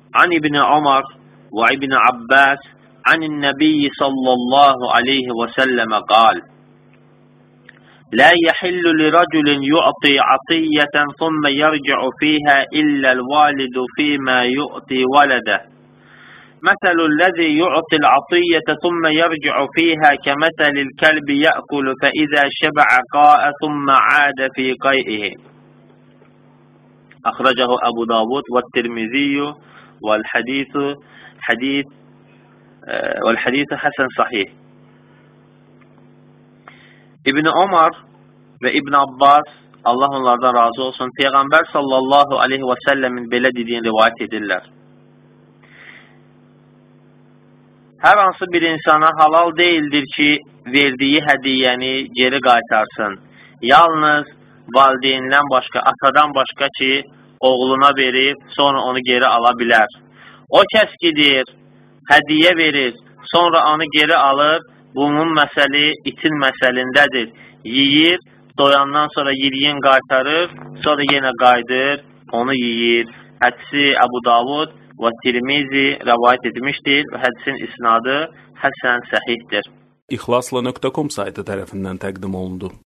عن ابن عمر وابن عباس عن النبي صلى الله عليه وسلم قال لا يحل لرجل يعطي عطية ثم يرجع فيها إلا الوالد فيما يؤتي ولده مثل الذي يعطي العطية ثم يرجع فيها كمثل الكلب يأكل فإذا شبع قاء ثم عاد في قيئه أخرجه أبو داود والترمذي والحديث حسن صحيح. İbn Ömer və İbn Abbas, Allah onlardan razı olsun, Peyğəmbər sallallahu aleyhi və səlləmin belə dediyini rivayət edirlər. Hər hansı bir insana halal deyildir ki, verdiyi hədiyyəni geri qaytarsın. Yalnız valideynindən başqa, atadan başqa ki, oğluna verib, sonra onu geri ala bilər. O kəs gidir, hədiyyə verir, sonra onu geri alır, bunun məsəli itin məsəlindədir. Yiyir, doyandan sonra yiriyin qaytarır, sonra yenə qaydır, onu yiyir. Hədisi Əbu Davud və Tirmizi rəvayət etmişdir və hədisin isnadı Həsən Səhihdir. İxlasla.com saytı tərəfindən təqdim olundu.